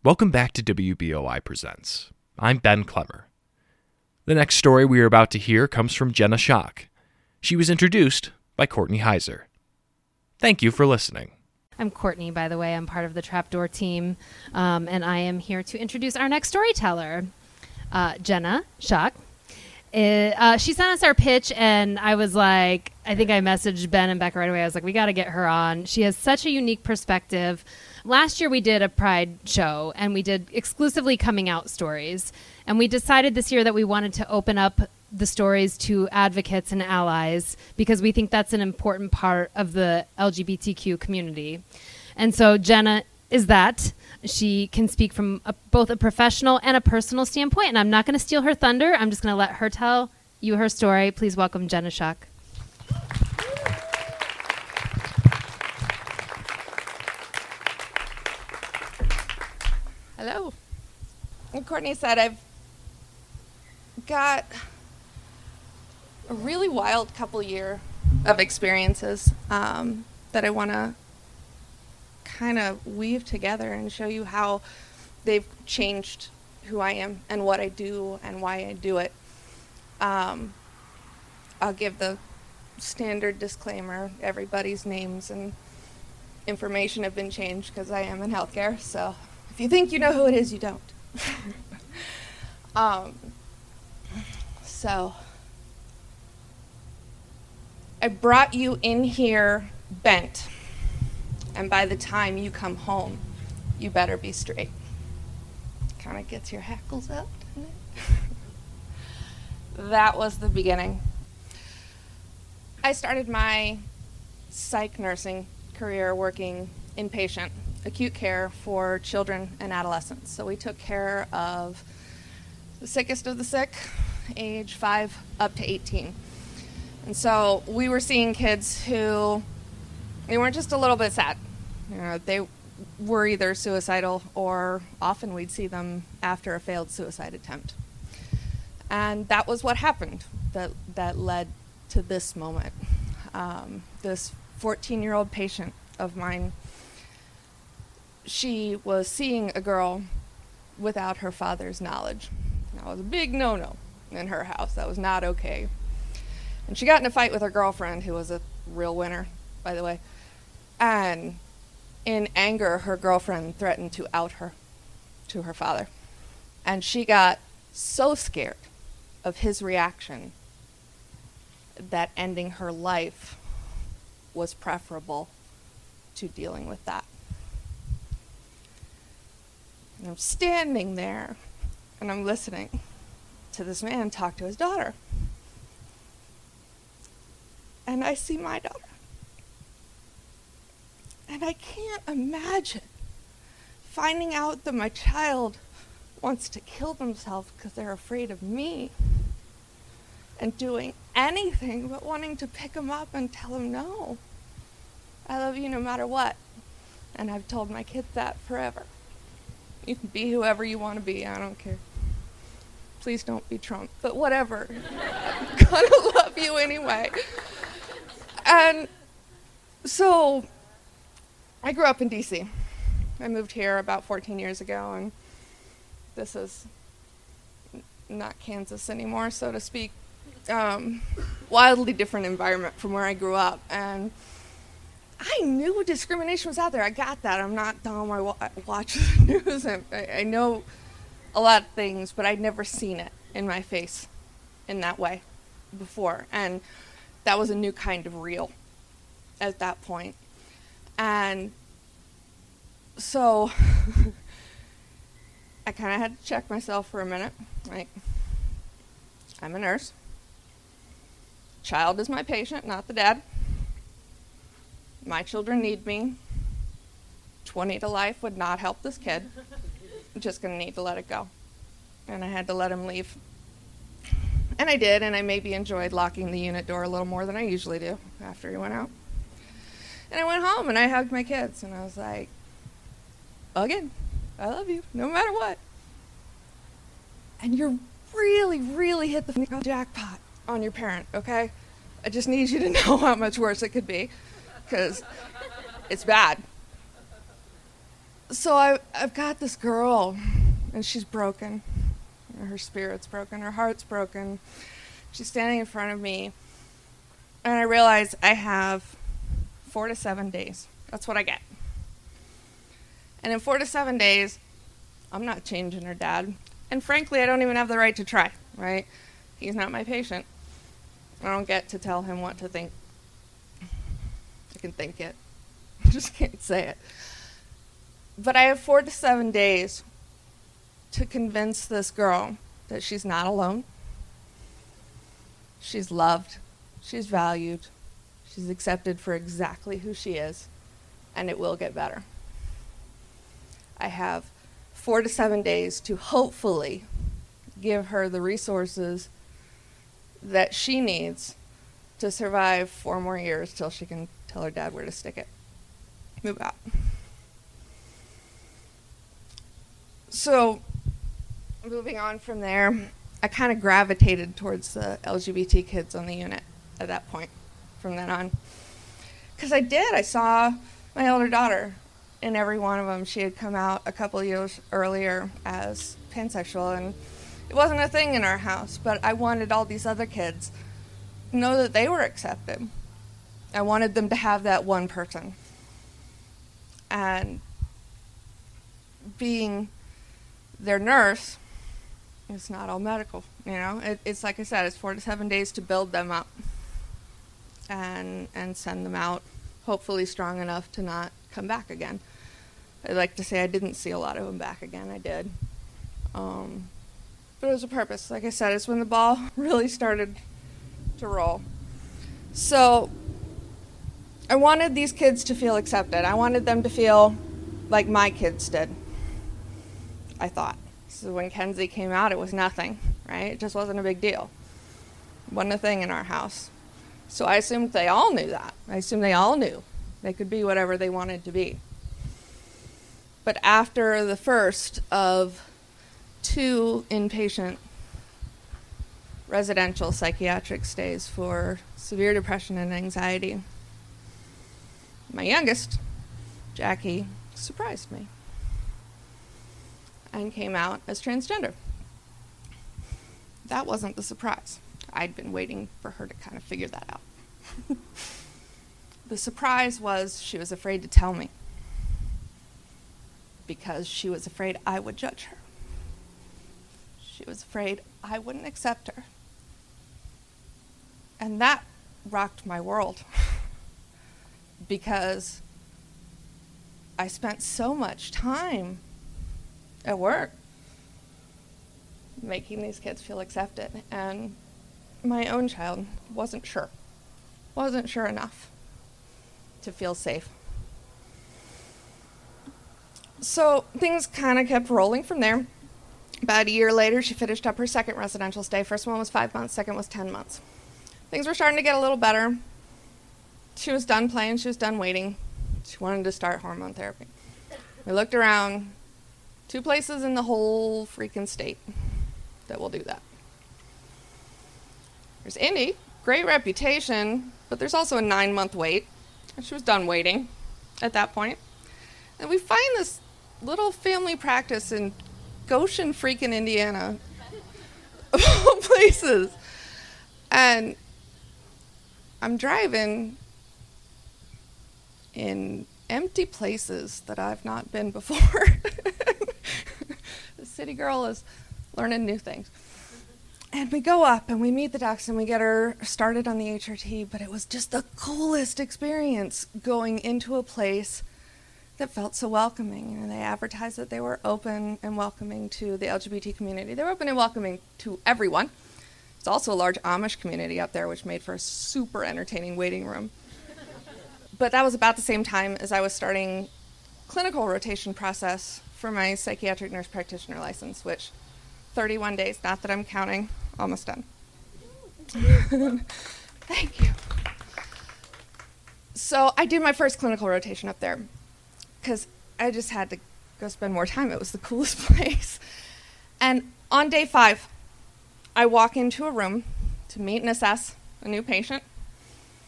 Welcome back to WBOI Presents. I'm Ben Clemmer. The next story we are about to hear comes from Jenna Schock. She was introduced by Courtney Heiser. Thank you for listening. I'm Courtney, by the way. I'm part of the Trapdoor team, and I am here to introduce our next storyteller, Jenna Schock. She sent us our pitch, and I was like, I think I messaged Ben and Becca right away. I was like, we got to get her on. She has such a unique perspective. Last year we did a Pride show, and we did exclusively coming out stories. And we decided this year that we wanted to open up the stories to advocates and allies because we think that's an important part of the LGBTQ community. And so Jenna is that. She can speak from both a professional and a personal standpoint, and I'm not going to steal her thunder. I'm just going to let her tell you her story. Please welcome Jenna Schock. Hello. Like Courtney said, I've got a really wild couple year of experiences that I want to kind of weave together and show you how they've changed who I am and what I do and why I do it. I'll give the standard disclaimer. Everybody's names and information have been changed because I am in healthcare. So if you think you know who it is, you don't. So I brought you in here bent. And by the time you come home, you better be straight. Kind of gets your hackles up, doesn't it? That was the beginning. I started my psych nursing career working inpatient, acute care for children and adolescents. So we took care of the sickest of the sick, age 5 up to 18. And so we were seeing kids who, they weren't just a little bit sad. You know, they were either suicidal or often we'd see them after a failed suicide attempt. And that was what happened that led to this moment. This 14-year-old patient of mine, she was seeing a girl without her father's knowledge. That was a big no-no in her house. That was not okay. And she got in a fight with her girlfriend, who was a real winner, by the way. And in anger, her girlfriend threatened to out her to her father. And she got so scared of his reaction that ending her life was preferable to dealing with that. And I'm standing there, and I'm listening to this man talk to his daughter. And I see my daughter. And I can't imagine finding out that my child wants to kill themselves because they're afraid of me and doing anything but wanting to pick him up and tell him, no, I love you no matter what. And I've told my kids that forever. You can be whoever you want to be, I don't care. Please don't be Trump, but whatever. I'm gonna love you anyway. And so I grew up in D.C. I moved here about 14 years ago, and this is not Kansas anymore, so to speak. Wildly different environment from where I grew up. And I knew discrimination was out there. I got that. I'm not dumb. I watch the news. I know a lot of things, but I'd never seen it in my face in that way before. And that was a new kind of real at that point. And so I kind of had to check myself for a minute. Like, I'm a nurse. Child is my patient, not the dad. My children need me. 20 to life would not help this kid. I'm just going to need to let it go. And I had to let him leave. And I did, and I maybe enjoyed locking the unit door a little more than I usually do after he went out. And I went home, and I hugged my kids, and I was like, again, I love you, no matter what. And you're really, really hit the jackpot on your parent, okay? I just need you to know how much worse it could be, because it's bad. So I've got this girl, and she's broken. Her spirit's broken. Her heart's broken. She's standing in front of me, and I realize I have 4 to 7 days. That's what I get. And in 4 to 7 days, I'm not changing her dad. And frankly, I don't even have the right to try, right? He's not my patient. I don't get to tell him what to think. I can think it. I just can't say it. But I have 4 to 7 days to convince this girl that she's not alone. She's loved. She's valued. She's accepted for exactly who she is. And it will get better. I have 4 to 7 days to hopefully give her the resources that she needs to survive 4 more years till she can tell her dad where to stick it. Move out. So, moving on from there, I kind of gravitated towards the LGBT kids on the unit at that point, from then on. Because I saw my older daughter in every one of them. She had come out a couple years earlier as pansexual, and it wasn't a thing in our house, but I wanted all these other kids to know that they were accepted. I wanted them to have that one person. And being their nurse, it's not all medical, you know. It's like I said, it's 4 to 7 days to build them up and send them out, hopefully strong enough to not come back again. I'd like to say I didn't see a lot of them back again. I did. But it was a purpose. Like I said, it's when the ball really started to roll. So I wanted these kids to feel accepted. I wanted them to feel like my kids did, I thought. So when Kenzie came out, it was nothing, right? It just wasn't a big deal. It wasn't a thing in our house. So I assumed they all knew that. I assumed they all knew they could be whatever they wanted to be. But after the first of 2 inpatient residential psychiatric stays for severe depression and anxiety, my youngest, Jackie, surprised me and came out as transgender. That wasn't the surprise. I'd been waiting for her to kind of figure that out. The surprise was she was afraid to tell me because she was afraid I would judge her. She was afraid I wouldn't accept her. And that rocked my world because I spent so much time at work making these kids feel accepted, and my own child wasn't sure enough to feel safe. So things kind of kept rolling from there. About a year later, she finished up her second residential stay. First one was 5 months, second was 10 months. Things were starting to get a little better. She was done playing, she was done waiting. She wanted to start hormone therapy. We looked around, 2 places in the whole freaking state that will do that. There's Indy, great reputation, but there's also a 9-month wait. And she was done waiting at that point. And we find this little family practice in Goshen, freaking Indiana, of all places. And I'm driving in empty places that I've not been before. The city girl is learning new things. And we go up and we meet the docs and we get her started on the HRT, but it was just the coolest experience going into a place that felt so welcoming. And they advertised that they were open and welcoming to the LGBT community. They were open and welcoming to everyone. It's also a large Amish community up there, which made for a super entertaining waiting room. But that was about the same time as I was starting clinical rotation process for my psychiatric nurse practitioner license, which 31 days, not that I'm counting, almost done. Thank you. So I did my first clinical rotation up there because I just had to go spend more time. It was the coolest place. And on day 5, I walk into a room to meet and assess a new patient.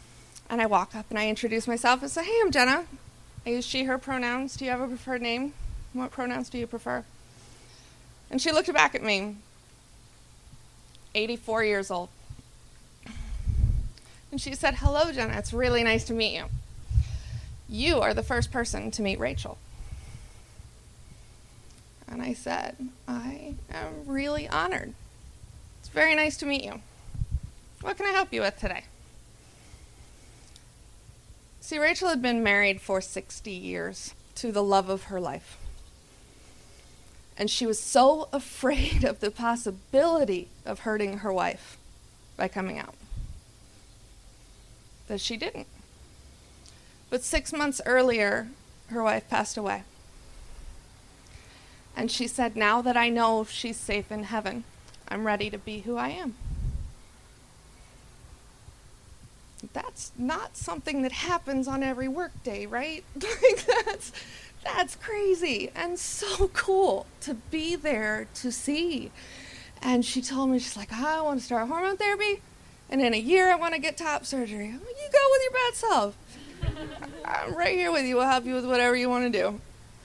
And I walk up and I introduce myself and say, "Hey, I'm Jenna. I use she, her pronouns. Do you have a preferred name?" What pronouns do you prefer? And she looked back at me, 84 years old. And she said, "Hello, Jenna, it's really nice to meet you. You are the first person to meet Rachel." And I said, "I am really honored. It's very nice to meet you. What can I help you with today?" See, Rachel had been married for 60 years to the love of her life. And she was so afraid of the possibility of hurting her wife by coming out that she didn't. But 6 months earlier, her wife passed away. And she said, "Now that I know she's safe in heaven, I'm ready to be who I am." That's not something that happens on every work day, right? Like that's crazy and so cool to be there to see. And she told me, she's like, "I want to start hormone therapy, and in a year I want to get top surgery." "You go with your bad self. I'm right here with you. We'll help you with whatever you want to do."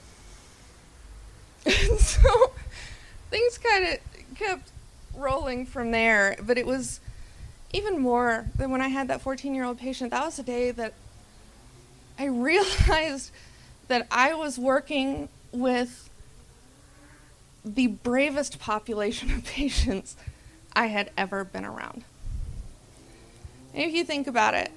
And so things kind of kept rolling from there. But it was even more than when I had that 14-year-old patient. That was the day that I realized that I was working with the bravest population of patients I had ever been around. And if you think about it,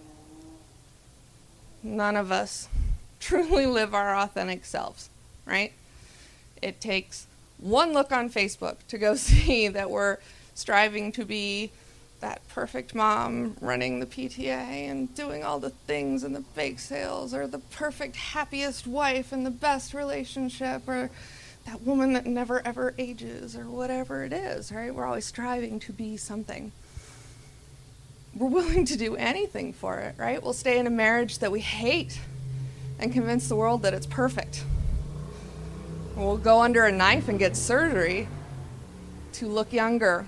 none of us truly live our authentic selves, right? It takes one look on Facebook to go see that we're striving to be that perfect mom running the PTA and doing all the things and the bake sales, or the perfect happiest wife and the best relationship, or that woman that never ever ages, or whatever it is, right? We're always striving to be something. We're willing to do anything for it, right? We'll stay in a marriage that we hate and convince the world that it's perfect. We'll go under a knife and get surgery to look younger.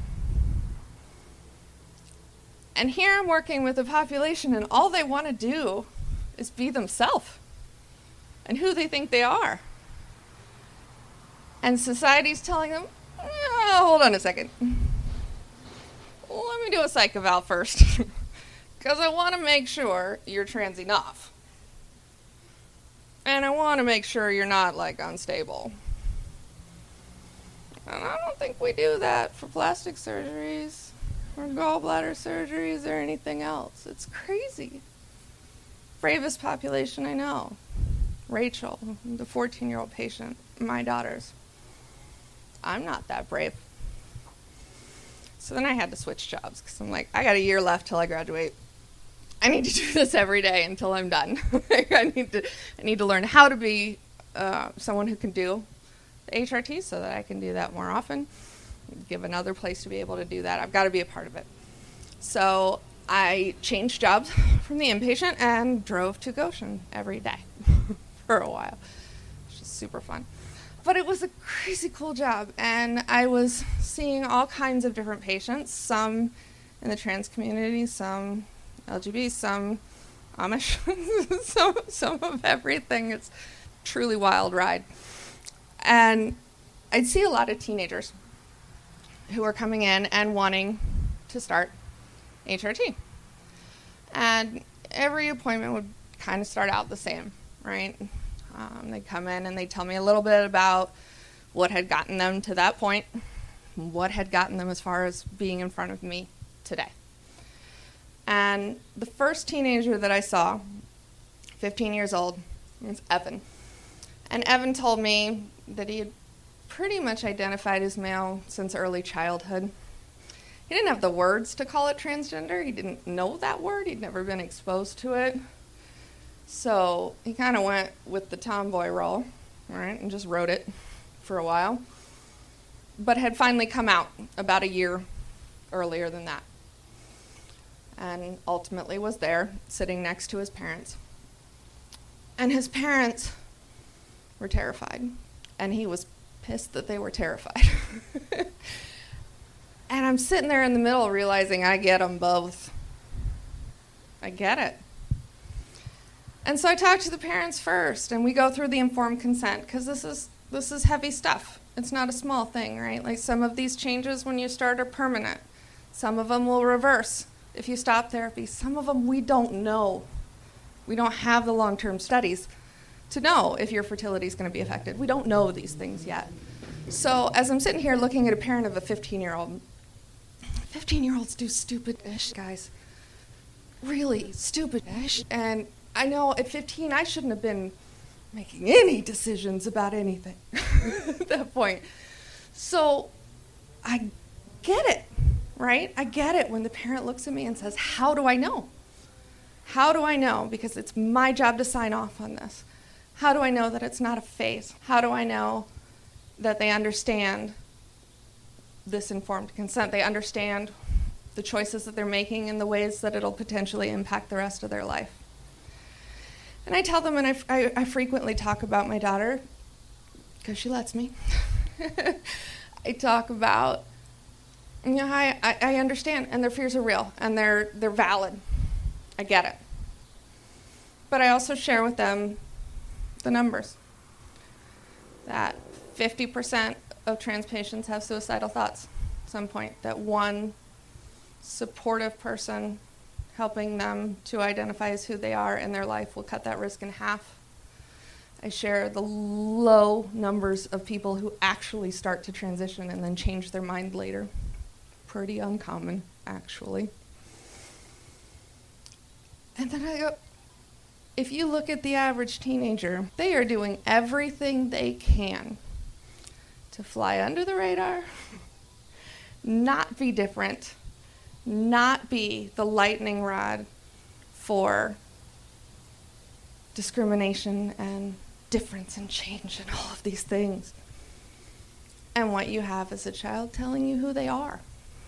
And here I'm working with a population, and all they want to do is be themselves and who they think they are. And society's telling them, "Oh, hold on a second. Let me do a psych eval first, because I want to make sure you're trans enough. And I want to make sure you're not, like, unstable. And I don't think we do that for plastic surgeries or gallbladder surgeries or anything else." It's crazy. Bravest population I know. Rachel, the 14-year-old patient, my daughters. I'm not that brave. So then I had to switch jobs, because I'm like, I got a year left till I graduate. I need to do this every day until I'm done. I need to learn how to be someone who can do the HRT, so that I can do that more often. Give another place to be able to do that. I've got to be a part of it. So I changed jobs from the inpatient and drove to Goshen every day for a while, which is super fun. But it was a crazy cool job, and I was seeing all kinds of different patients, some in the trans community, some LGBT, some Amish, some of everything. It's a truly wild ride. And I'd see a lot of teenagers who were coming in and wanting to start HRT. And every appointment would kind of start out the same, right? They'd come in and they'd tell me a little bit about what had gotten them to that point, what had gotten them as far as being in front of me today. And the first teenager that I saw, 15 years old, was Evan. And Evan told me that he had pretty much identified as male since early childhood. He didn't have the words to call it transgender. He didn't know that word. He'd never been exposed to it. So he kind of went with the tomboy role, right, and just wrote it for a while, but had finally come out about a year earlier than that, and ultimately was there sitting next to his parents. And his parents were terrified, and he was pissed that they were terrified. And I'm sitting there in the middle realizing I get them both. I get it. And so I talk to the parents first, and we go through the informed consent, because this is heavy stuff. It's not a small thing, right? Like, some of these changes when you start are permanent. Some of them will reverse if you stop therapy. Some of them we don't know. We don't have the long-term studies to know if your fertility is going to be affected. We don't know these things yet. So as I'm sitting here looking at a parent of a 15-year-old, 15-year-olds do stupid-ish, guys. Really stupid-ish. And I know at 15 I shouldn't have been making any decisions about anything at that point. So I get it, right? I get it when the parent looks at me and says, how do I know? How do I know? Because it's my job to sign off on this. How do I know that it's not a phase? How do I know that they understand this informed consent? They understand the choices that they're making and the ways that it'll potentially impact the rest of their life. And I tell them, and I frequently talk about my daughter, because she lets me. I talk about, I understand, and their fears are real, and they're valid. I get it. But I also share with them the numbers. That 50% of trans patients have suicidal thoughts at some point. That one supportive person helping them to identify as who they are in their life will cut that risk in half. I share the low numbers of people who actually start to transition and then change their mind later. Pretty uncommon, actually. And then I go, if you look at the average teenager, they are doing everything they can to fly under the radar, not be different, not be the lightning rod for discrimination and difference and change and all of these things. And what you have is a child telling you who they are.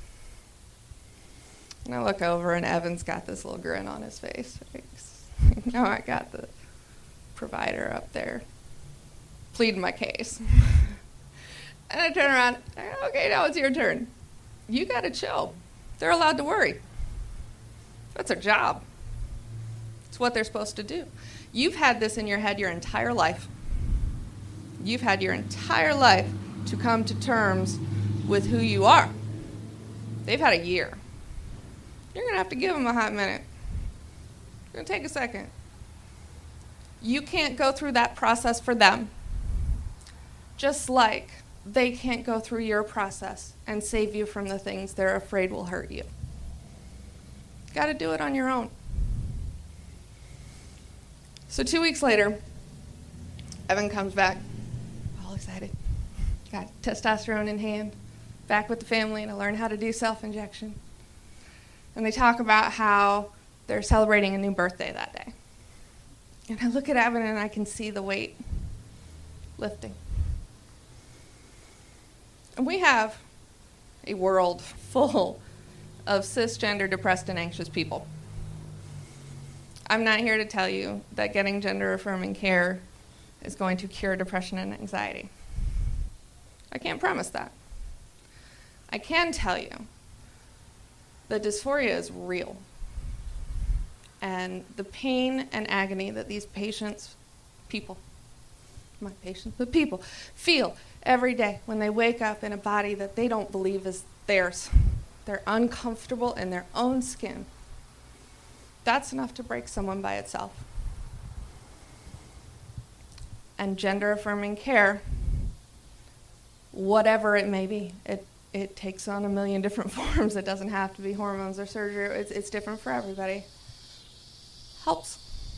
And I look over and Evan's got this little grin on his face. Now I got the provider up there pleading my case. And I turn around, okay, now it's your turn. You gotta chill. They're allowed to worry. That's their job. It's what they're supposed to do. You've had this in your head your entire life. You've had your entire life to come to terms with who you are. They've had a year. You're going to have to give them a hot minute. It's going to take a second. You can't go through that process for them, just like they can't go through your process and save you from the things they're afraid will hurt you. You got to do it on your own. So 2 weeks later, Evan comes back, all excited. Got testosterone in hand, back with the family, and I learned how to do self-injection. And they talk about how they're celebrating a new birthday that day. And I look at Evan and I can see the weight lifting. And we have a world full of cisgender, depressed, and anxious people. I'm not here to tell you that getting gender-affirming care is going to cure depression and anxiety. I can't promise that. I can tell you that dysphoria is real. And the pain and agony that these people feel every day when they wake up in a body that they don't believe is theirs. They're uncomfortable in their own skin. That's enough to break someone by itself. And gender-affirming care, whatever it may be, it takes on a million different forms. It doesn't have to be hormones or surgery. It's different for everybody. Helps.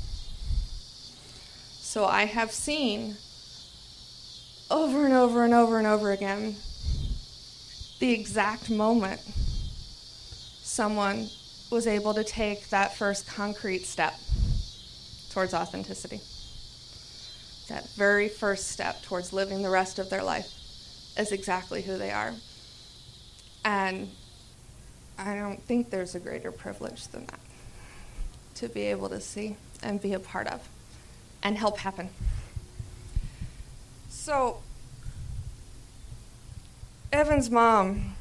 So I have seen over and over and over and over again the exact moment someone was able to take that first concrete step towards authenticity. That very first step towards living the rest of their life as exactly who they are. And I don't think there's a greater privilege than that, to be able to see and be a part of and help happen. So, Evan's mom,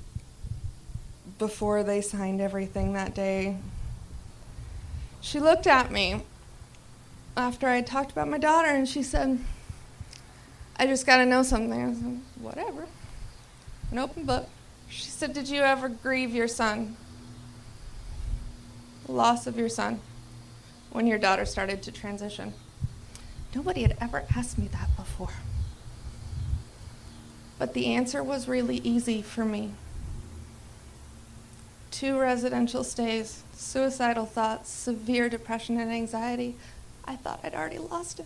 before they signed everything that day, she looked at me after I talked about my daughter, and she said, I just got to know something. I was like, whatever. An open book. She said, did you ever grieve your son? The loss of your son when your daughter started to transition? Nobody had ever asked me that before. But the answer was really easy for me. 2 residential stays, suicidal thoughts, severe depression and anxiety. I thought I'd already lost him.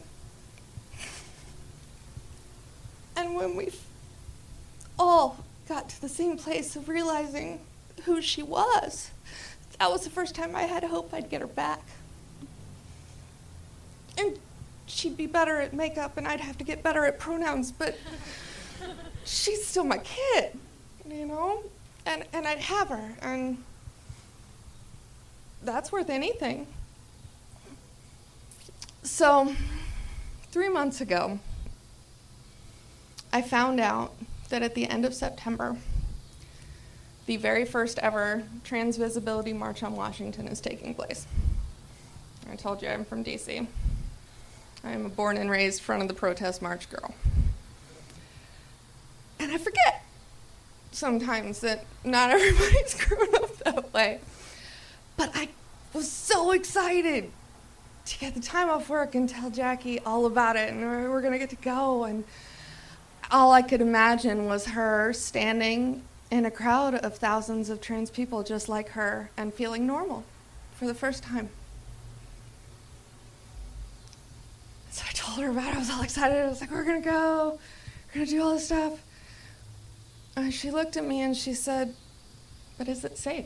And when we all got to the same place of realizing who she was, that was the first time I had hope I'd get her back. And she'd be better at makeup and I'd have to get better at pronouns, but she's still my kid, you know? And I'd have her, and that's worth anything. So, 3 months ago, I found out that at the end of September, the very first ever Trans Visibility March on Washington is taking place. I told you I'm from DC. I am a born and raised front of the protest march girl. And I forget sometimes that not everybody's grown up that way. But I was so excited to get the time off work and tell Jackie all about it, and we're going to get to go. And all I could imagine was her standing in a crowd of thousands of trans people just like her and feeling normal for the first time. So I told her about it. I was all excited. I was like, we're going to go. We're going to do all this stuff. And she looked at me and she said, but is it safe?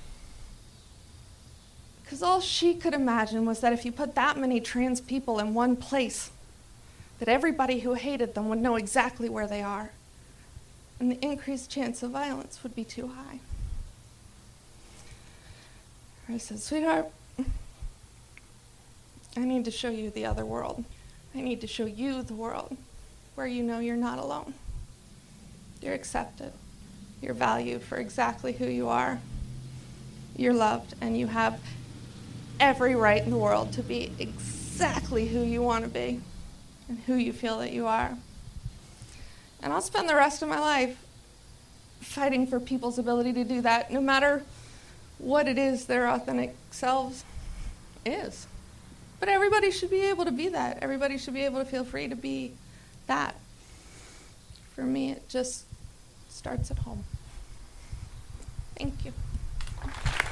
Because all she could imagine was that if you put that many trans people in one place, that everybody who hated them would know exactly where they are, and the increased chance of violence would be too high. I said, sweetheart, I need to show you the other world. I need to show you the world where you know you're not alone. You're accepted. You're valued for exactly who you are. You're loved, and you have every right in the world to be exactly who you want to be and who you feel that you are. And I'll spend the rest of my life fighting for people's ability to do that, no matter what it is their authentic selves is. But everybody should be able to be that. Everybody should be able to feel free to be that. For me, it just starts at home. Thank you.